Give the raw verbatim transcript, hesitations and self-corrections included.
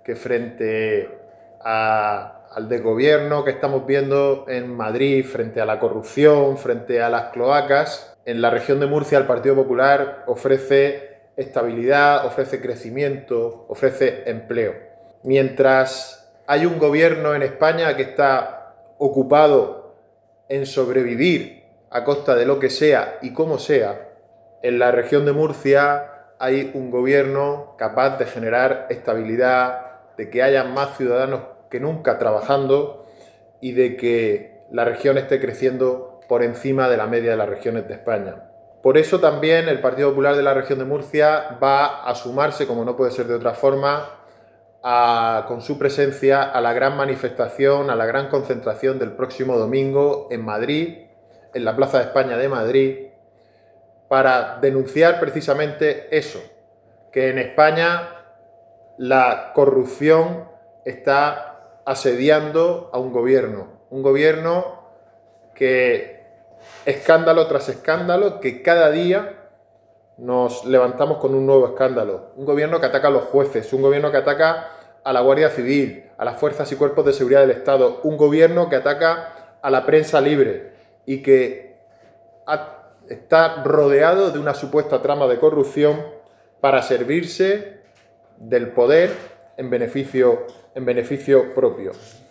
que frente a, al desgobierno que estamos viendo en Madrid, frente a la corrupción, frente a las cloacas, en la región de Murcia el Partido Popular ofrece estabilidad, ofrece crecimiento, ofrece empleo. Mientras hay un gobierno en España que está ocupado en sobrevivir a costa de lo que sea y como sea, en la región de Murcia hay un gobierno capaz de generar estabilidad, de que haya más ciudadanos que nunca trabajando y de que la región esté creciendo por encima de la media de las regiones de España. Por eso también el Partido Popular de la región de Murcia va a sumarse, como no puede ser de otra forma, a, con su presencia a la gran manifestación, a la gran concentración del próximo domingo en Madrid, en la Plaza de España de Madrid, para denunciar precisamente eso, que en España la corrupción está asediando a un gobierno, un gobierno que escándalo tras escándalo, que cada día nos levantamos con un nuevo escándalo, un gobierno que ataca a los jueces, un gobierno que ataca a la Guardia Civil, a las fuerzas y cuerpos de seguridad del Estado, un gobierno que ataca a la prensa libre y que ha está rodeado de una supuesta trama de corrupción para servirse del poder en beneficio, en beneficio propio.